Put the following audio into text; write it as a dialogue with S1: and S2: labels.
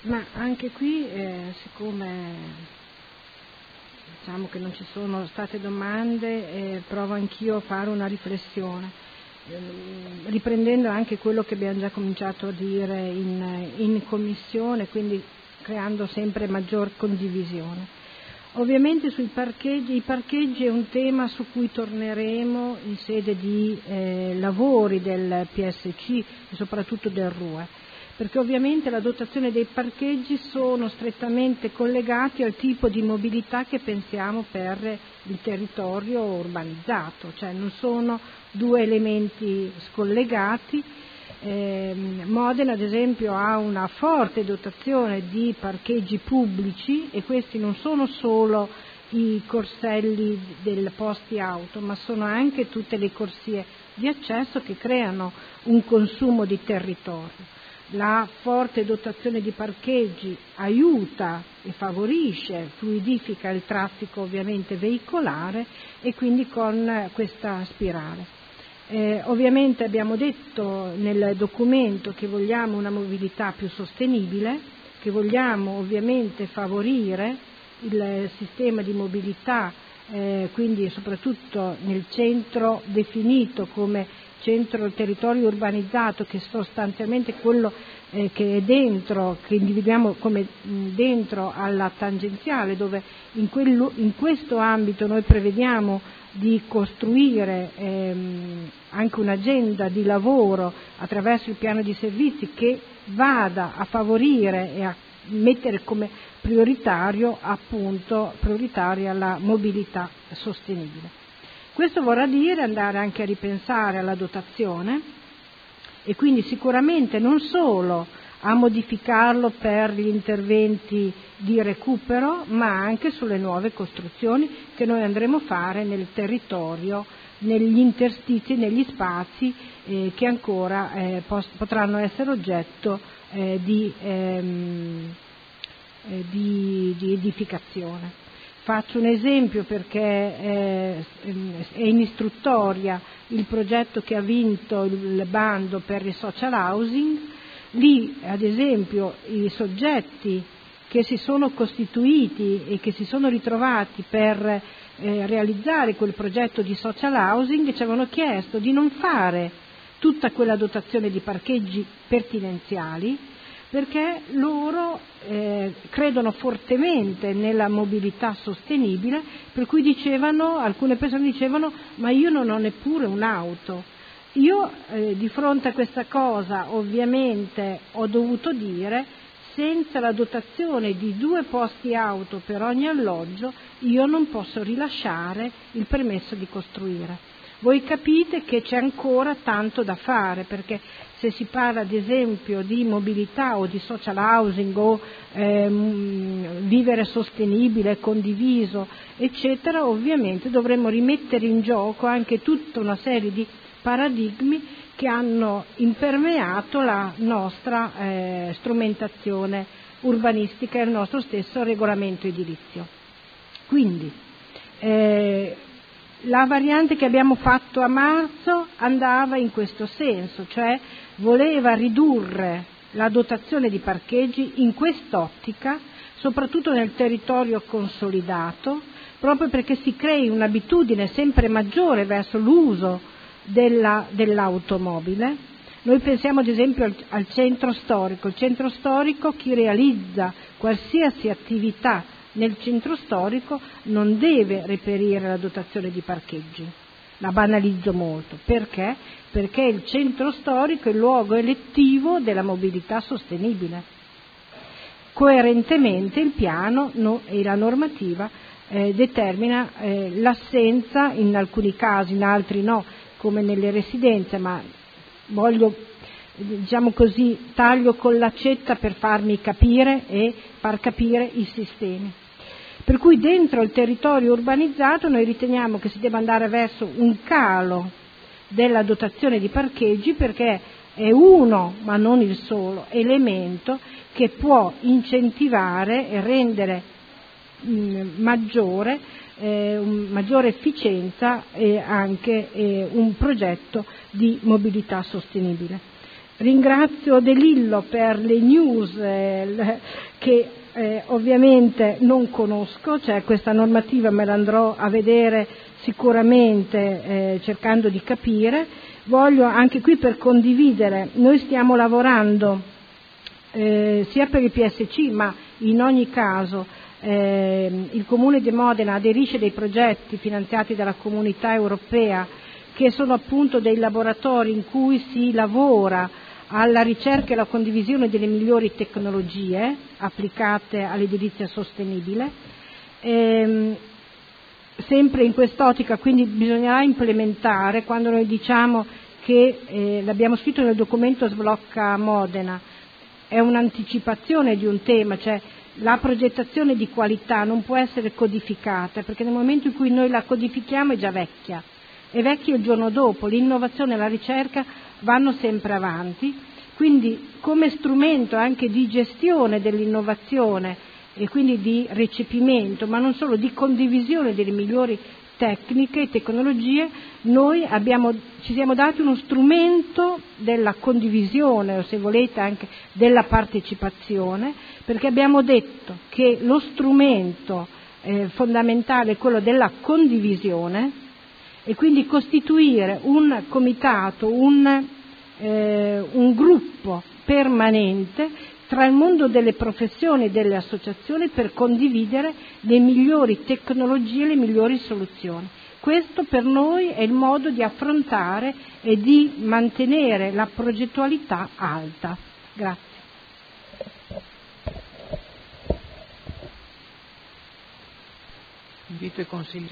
S1: Ma anche qui, siccome diciamo che non ci sono state domande, provo anch'io a fare una riflessione, riprendendo anche quello che abbiamo già cominciato a dire in commissione, quindi creando sempre maggior condivisione. Ovviamente sui parcheggi, i parcheggi è un tema su cui torneremo in sede di lavori del PSC e soprattutto del RUE, perché ovviamente la dotazione dei parcheggi sono strettamente collegati al tipo di mobilità che pensiamo per il territorio urbanizzato, cioè non sono due elementi scollegati. Modena ad esempio ha una forte dotazione di parcheggi pubblici e questi non sono solo i corselli del posti auto, ma sono anche tutte le corsie di accesso che creano un consumo di territorio. La forte dotazione di parcheggi aiuta e favorisce, fluidifica il traffico ovviamente veicolare e quindi con questa spirale. Ovviamente abbiamo detto nel documento che vogliamo una mobilità più sostenibile, che vogliamo ovviamente favorire il sistema di mobilità, quindi soprattutto nel centro definito come centro del territorio urbanizzato, che sostanzialmente quello che è dentro, che individuiamo come dentro alla tangenziale, dove in questo ambito noi prevediamo di costruire anche un'agenda di lavoro attraverso il piano di servizi che vada a favorire e a mettere come prioritaria la mobilità sostenibile. Questo vorrà dire andare anche a ripensare alla dotazione e quindi sicuramente non solo a modificarlo per gli interventi di recupero, ma anche sulle nuove costruzioni che noi andremo a fare nel territorio, negli interstizi, negli spazi che ancora potranno essere oggetto di edificazione. Faccio un esempio perché è in istruttoria il progetto che ha vinto il bando per il social housing. Lì ad esempio i soggetti che si sono costituiti e che si sono ritrovati per realizzare quel progetto di social housing ci avevano chiesto di non fare tutta quella dotazione di parcheggi pertinenziali, perché loro credono fortemente nella mobilità sostenibile, per cui alcune persone dicevano: ma io non ho neppure un'auto. Io di fronte a questa cosa ovviamente ho dovuto dire: senza la dotazione di 2 posti auto per ogni alloggio io non posso rilasciare il permesso di costruire. Voi capite che c'è ancora tanto da fare, perché se si parla ad esempio di mobilità o di social housing o vivere sostenibile, condiviso, eccetera, ovviamente dovremmo rimettere in gioco anche tutta una serie di paradigmi che hanno impermeato la nostra strumentazione urbanistica e il nostro stesso regolamento edilizio. Quindi la variante che abbiamo fatto a marzo andava in questo senso, cioè voleva ridurre la dotazione di parcheggi in quest'ottica, soprattutto nel territorio consolidato, proprio perché si crei un'abitudine sempre maggiore verso l'uso dell'automobile. Noi pensiamo ad esempio al centro storico. Il centro storico, chi realizza qualsiasi attività nel centro storico non deve reperire la dotazione di parcheggi. La banalizzo molto. Perché? Perché il centro storico è il luogo elettivo della mobilità sostenibile. Coerentemente il piano e la normativa determina l'assenza, in alcuni casi, in altri no, come nelle residenze, ma voglio, diciamo così, taglio con l'accetta per farmi capire e far capire i sistemi. Per cui dentro il territorio urbanizzato noi riteniamo che si debba andare verso un calo della dotazione di parcheggi, perché è uno, ma non il solo, elemento che può incentivare e rendere maggiore efficienza e anche un progetto di mobilità sostenibile. Ringrazio De Lillo per le news che ovviamente non conosco, cioè questa normativa me la andrò a vedere sicuramente cercando di capire. Voglio anche qui per condividere, noi stiamo lavorando sia per il PSC, ma in ogni caso il Comune di Modena aderisce dei progetti finanziati dalla Comunità Europea che sono appunto dei laboratori in cui si lavora alla ricerca e alla condivisione delle migliori tecnologie applicate all'edilizia sostenibile. Sempre in quest'ottica, quindi bisognerà implementare, quando noi diciamo che l'abbiamo scritto nel documento Sblocca Modena, è un'anticipazione di un tema, cioè la progettazione di qualità non può essere codificata, perché nel momento in cui noi la codifichiamo è già vecchia, è vecchia il giorno dopo. L'innovazione e la ricerca vanno sempre avanti, quindi come strumento anche di gestione dell'innovazione e quindi di recepimento, ma non solo, di condivisione delle migliori tecniche e tecnologie, noi ci siamo dati uno strumento della condivisione, o se volete anche della partecipazione, perché abbiamo detto che lo strumento fondamentale è quello della condivisione, e quindi costituire un comitato, un gruppo permanente tra il mondo delle professioni e delle associazioni per condividere le migliori tecnologie e le migliori soluzioni. Questo per noi è il modo di affrontare e di mantenere la progettualità alta. Grazie.
S2: Invito i consiglieri.